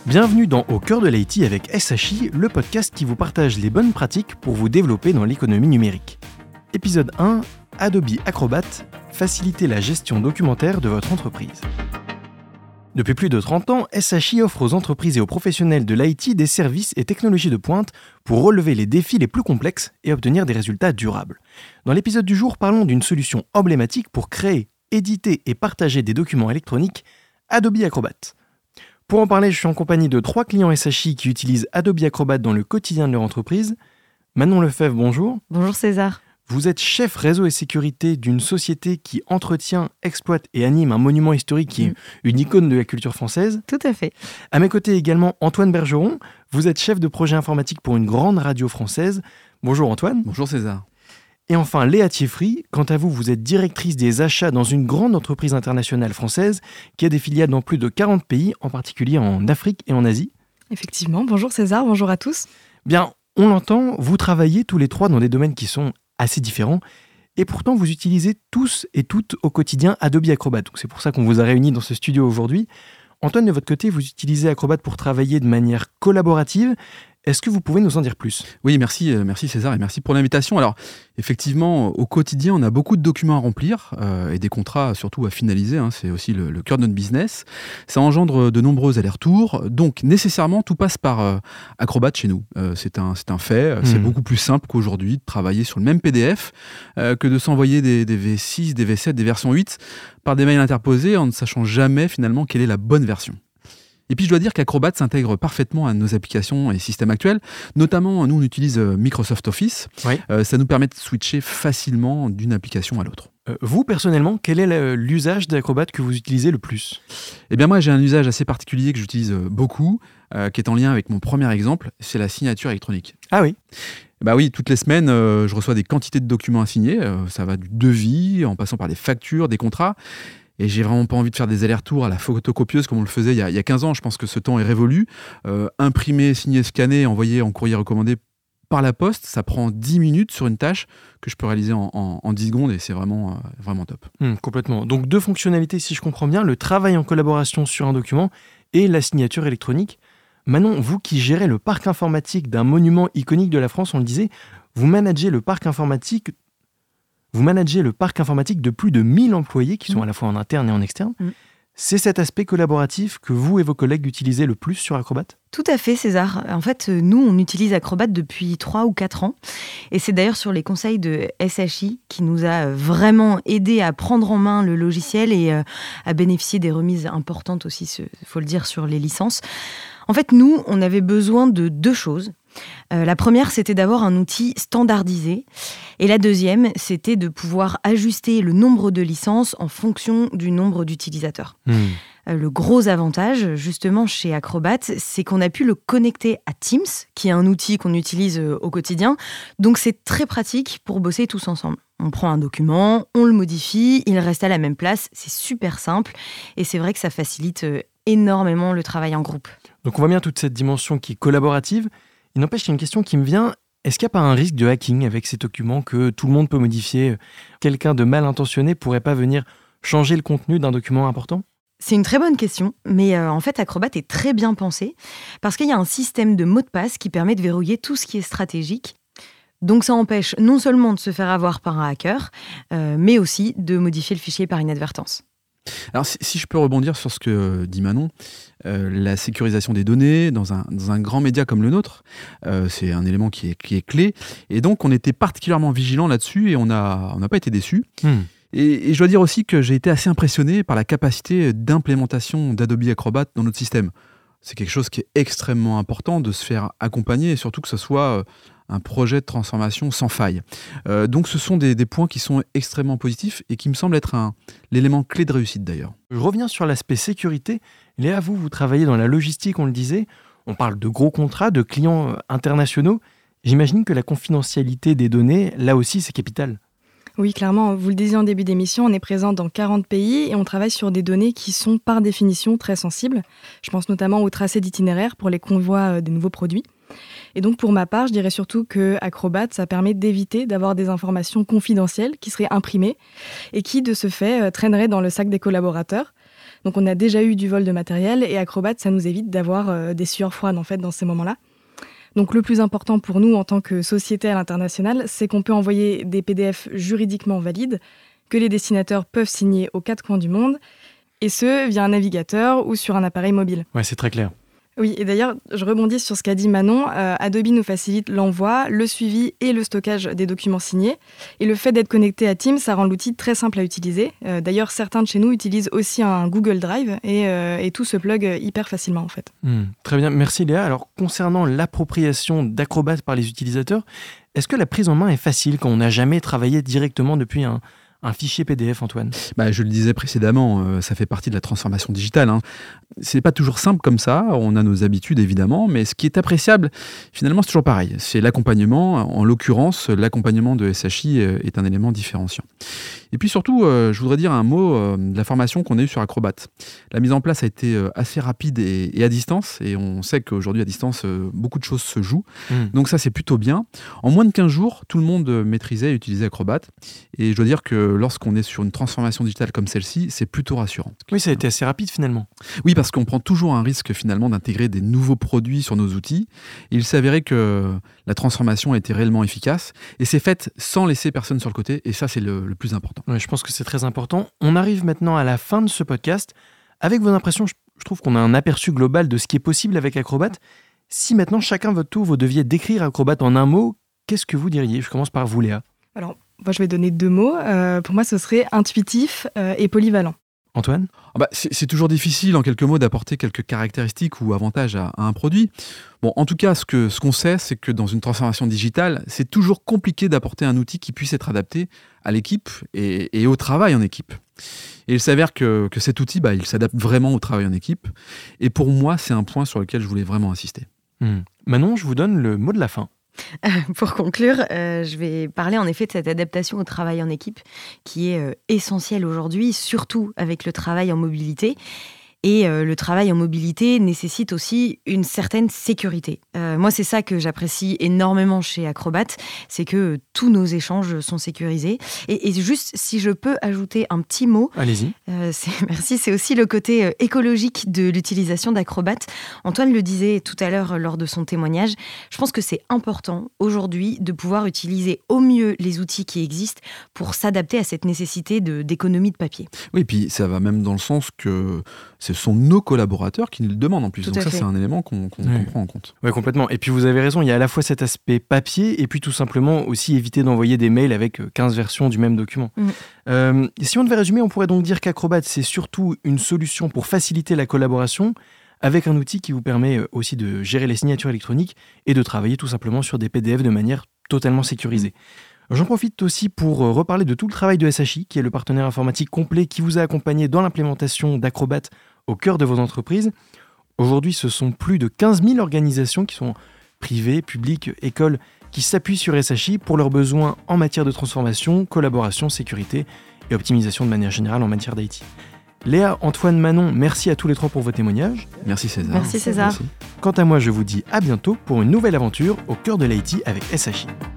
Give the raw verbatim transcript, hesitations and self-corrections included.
Bienvenue dans Au cœur de l'I T avec S H I, le podcast qui vous partage les bonnes pratiques pour vous développer dans l'économie numérique. Épisode un, Adobe Acrobat, faciliter la gestion documentaire de votre entreprise. Depuis plus de trente ans, S H I offre aux entreprises et aux professionnels de l'I T des services et technologies de pointe pour relever les défis les plus complexes et obtenir des résultats durables. Dans l'épisode du jour, parlons d'une solution emblématique pour créer, éditer et partager des documents électroniques, Adobe Acrobat. Pour en parler, je suis en compagnie de trois clients S H I qui utilisent Adobe Acrobat dans le quotidien de leur entreprise. Manon Lefebvre, bonjour. Bonjour César. Vous êtes chef réseau et sécurité d'une société qui entretient, exploite et anime un monument historique qui est une icône de la culture française. Tout à fait. À mes côtés également Antoine Bergeron. Vous êtes chef de projet informatique pour une grande radio française. Bonjour Antoine. Bonjour César. Et enfin Léa Thieffry. Quant à vous, vous êtes directrice des achats dans une grande entreprise internationale française qui a des filiales dans plus de quarante pays, en particulier en Afrique et en Asie. Effectivement. Bonjour César, bonjour à tous. Bien, on l'entend, vous travaillez tous les trois dans des domaines qui sont assez différents, et pourtant vous utilisez tous et toutes au quotidien Adobe Acrobat. Donc c'est pour ça qu'on vous a réunis dans ce studio aujourd'hui. Antoine, de votre côté, vous utilisez Acrobat pour travailler de manière collaborative. Est-ce que vous pouvez nous en dire plus ? Oui, merci, merci César et merci pour l'invitation. Alors, effectivement, au quotidien, on a beaucoup de documents à remplir euh, et des contrats surtout à finaliser. Hein, c'est aussi le, le cœur de notre business. Ça engendre de nombreux allers-retours. Donc, nécessairement, tout passe par euh, Acrobat chez nous. Euh, c'est, un, c'est un fait. Mmh. C'est beaucoup plus simple qu'aujourd'hui de travailler sur le même P D F euh, que de s'envoyer des, des V six, des V sept, des versions huit par des mails interposés en ne sachant jamais finalement quelle est la bonne version. Et puis je dois dire qu'Acrobat s'intègre parfaitement à nos applications et systèmes actuels. Notamment, nous on utilise Microsoft Office. Oui. Euh, ça nous permet de switcher facilement d'une application à l'autre. Euh, vous, personnellement, quel est l'usage d'Acrobat que vous utilisez le plus ? Eh bien moi j'ai un usage assez particulier que j'utilise beaucoup, euh, qui est en lien avec mon premier exemple, c'est la signature électronique. Ah oui ? Bah oui, toutes les semaines, euh, je reçois des quantités de documents à signer. Euh, ça va du devis, en passant par des factures, des contrats. Et j'ai vraiment pas envie de faire des allers-retours à la photocopieuse comme on le faisait il y a, il y a quinze ans. Je pense que ce temps est révolu. Euh, imprimer, signer, scanner, envoyer en courrier recommandé par la poste, ça prend dix minutes sur une tâche que je peux réaliser en, en, en dix secondes et c'est vraiment, euh, vraiment top. Mmh, complètement. Donc deux fonctionnalités, si je comprends bien, le travail en collaboration sur un document et la signature électronique. Manon, vous qui gérez le parc informatique d'un monument iconique de la France, on le disait, vous managez le parc informatique Vous managez le parc informatique de plus de mille employés qui sont mmh. à la fois en interne et en externe. Mmh. C'est cet aspect collaboratif que vous et vos collègues utilisez le plus sur Acrobat ? Tout à fait, César. En fait, nous, on utilise Acrobat depuis trois ou quatre ans. Et c'est d'ailleurs sur les conseils de S H I qui nous a vraiment aidé à prendre en main le logiciel et à bénéficier des remises importantes aussi, il faut le dire, sur les licences. En fait, nous, on avait besoin de deux choses. Euh, la première, c'était d'avoir un outil standardisé. Et la deuxième, c'était de pouvoir ajuster le nombre de licences en fonction du nombre d'utilisateurs. Mmh. Euh, le gros avantage, justement, chez Acrobat, c'est qu'on a pu le connecter à Teams, qui est un outil qu'on utilise euh, au quotidien. Donc, c'est très pratique pour bosser tous ensemble. On prend un document, on le modifie, il reste à la même place. C'est super simple. Et c'est vrai que ça facilite euh, énormément le travail en groupe. Donc, on voit bien toute cette dimension qui est collaborative. Il n'empêche, il y a une question qui me vient. Est-ce qu'il n'y a pas un risque de hacking avec ces documents que tout le monde peut modifier ? Quelqu'un de mal intentionné ne pourrait pas venir changer le contenu d'un document important ? C'est une très bonne question, mais euh, en fait, Acrobat est très bien pensé parce qu'il y a un système de mots de passe qui permet de verrouiller tout ce qui est stratégique. Donc ça empêche non seulement de se faire avoir par un hacker, euh, mais aussi de modifier le fichier par inadvertance. Alors, si, si je peux rebondir sur ce que dit Manon, euh, la sécurisation des données dans un, dans un grand média comme le nôtre, euh, c'est un élément qui est, qui est clé. Et donc, on était particulièrement vigilants là-dessus et on n'a on n'a pas été déçus. Mmh. Et, et je dois dire aussi que j'ai été assez impressionné par la capacité d'implémentation d'Adobe Acrobat dans notre système. C'est quelque chose qui est extrêmement important de se faire accompagner et surtout que ce soit un projet de transformation sans faille. Euh, donc ce sont des, des points qui sont extrêmement positifs et qui me semblent être un, l'élément clé de réussite d'ailleurs. Je reviens sur l'aspect sécurité. Léa, vous, vous travaillez dans la logistique, on le disait. On parle de gros contrats, de clients internationaux. J'imagine que la confidentialité des données, là aussi, c'est capital. Oui, clairement, vous le disiez en début d'émission, on est présent dans quarante pays et on travaille sur des données qui sont par définition très sensibles. Je pense notamment au tracé d'itinéraire pour les convois des nouveaux produits. Et donc pour ma part, je dirais surtout que Acrobat, ça permet d'éviter d'avoir des informations confidentielles qui seraient imprimées et qui, de ce fait, traîneraient dans le sac des collaborateurs. Donc on a déjà eu du vol de matériel et Acrobat, ça nous évite d'avoir euh, des sueurs froides en fait dans ces moments-là. Donc le plus important pour nous en tant que société à l'international, c'est qu'on peut envoyer des P D F juridiquement valides que les destinataires peuvent signer aux quatre coins du monde, et ce, via un navigateur ou sur un appareil mobile. Ouais, c'est très clair. Oui, et d'ailleurs, je rebondis sur ce qu'a dit Manon. Euh, Adobe nous facilite l'envoi, le suivi et le stockage des documents signés. Et le fait d'être connecté à Teams, ça rend l'outil très simple à utiliser. Euh, d'ailleurs, certains de chez nous utilisent aussi un Google Drive et, euh, et tout se plug hyper facilement en fait. Mmh, très bien, merci Léa. Alors, concernant l'appropriation d'Acrobat par les utilisateurs, est-ce que la prise en main est facile quand on n'a jamais travaillé directement depuis un... Un fichier P D F, Antoine? Bah, je le disais précédemment, euh, ça fait partie de la transformation digitale. Hein. C'est pas toujours simple comme ça, on a nos habitudes évidemment, mais ce qui est appréciable, finalement, c'est toujours pareil. C'est l'accompagnement, en l'occurrence, l'accompagnement de S H I est un élément différenciant. Et puis surtout, euh, je voudrais dire un mot euh, de la formation qu'on a eue sur Acrobat. La mise en place a été euh, assez rapide et, et à distance, et on sait qu'aujourd'hui, à distance, euh, beaucoup de choses se jouent. Mmh. Donc ça, c'est plutôt bien. En moins de quinze jours, tout le monde maîtrisait et utilisait Acrobat, et je dois dire que lorsqu'on est sur une transformation digitale comme celle-ci, c'est plutôt rassurant. Oui, ça a été assez rapide finalement. Oui, parce qu'on prend toujours un risque finalement d'intégrer des nouveaux produits sur nos outils. Et il s'avérait que la transformation a été réellement efficace et c'est faite sans laisser personne sur le côté. Et ça, c'est le, le plus important. Oui, je pense que c'est très important. On arrive maintenant à la fin de ce podcast. Avec vos impressions, je, je trouve qu'on a un aperçu global de ce qui est possible avec Acrobat. Si maintenant, chacun votre tour, vous deviez décrire Acrobat en un mot, qu'est-ce que vous diriez? Je commence par vous, Léa. Alors, moi, je vais donner deux mots. Euh, pour moi, ce serait intuitif euh, et polyvalent. Antoine? Ah bah, c'est, c'est toujours difficile, en quelques mots, d'apporter quelques caractéristiques ou avantages à, à un produit. Bon, en tout cas, ce, que, ce qu'on sait, c'est que dans une transformation digitale, c'est toujours compliqué d'apporter un outil qui puisse être adapté à l'équipe et, et au travail en équipe. Et il s'avère que, que cet outil, bah, il s'adapte vraiment au travail en équipe. Et pour moi, c'est un point sur lequel je voulais vraiment insister. Mmh. Manon, je vous donne le mot de la fin. Euh, pour conclure, euh, je vais parler en effet de cette adaptation au travail en équipe qui est euh, essentielle aujourd'hui, surtout avec le travail en mobilité. Et euh, le travail en mobilité nécessite aussi une certaine sécurité. Euh, moi, c'est ça que j'apprécie énormément chez Acrobat, c'est que euh, tous nos échanges sont sécurisés. Et, et juste, si je peux ajouter un petit mot... Allez-y. Euh, c'est, merci, c'est aussi le côté euh, écologique de l'utilisation d'Acrobat. Antoine le disait tout à l'heure lors de son témoignage. Je pense que c'est important aujourd'hui de pouvoir utiliser au mieux les outils qui existent pour s'adapter à cette nécessité de, d'économie de papier. Oui, puis ça va même dans le sens que... ce sont nos collaborateurs qui nous le demandent en plus. Tout Donc ça, fait. c'est un élément qu'on, qu'on, oui. qu'on prend en compte. Oui, complètement. Et puis vous avez raison, il y a à la fois cet aspect papier et puis tout simplement aussi éviter d'envoyer des mails avec quinze versions du même document. Mmh. Euh, si on devait résumer, on pourrait donc dire qu'Acrobat, c'est surtout une solution pour faciliter la collaboration avec un outil qui vous permet aussi de gérer les signatures électroniques et de travailler tout simplement sur des P D F de manière totalement sécurisée. Mmh. J'en profite aussi pour reparler de tout le travail de S H I, qui est le partenaire informatique complet qui vous a accompagné dans l'implémentation d'Acrobat au cœur de vos entreprises. Aujourd'hui, ce sont plus de quinze mille organisations qui sont privées, publiques, écoles, qui s'appuient sur S H I pour leurs besoins en matière de transformation, collaboration, sécurité et optimisation de manière générale en matière d'I T. Léa, Antoine, Manon, merci à tous les trois pour vos témoignages. Merci César. Merci César. Merci. Quant à moi, je vous dis à bientôt pour une nouvelle aventure au cœur de l'I T avec S H I.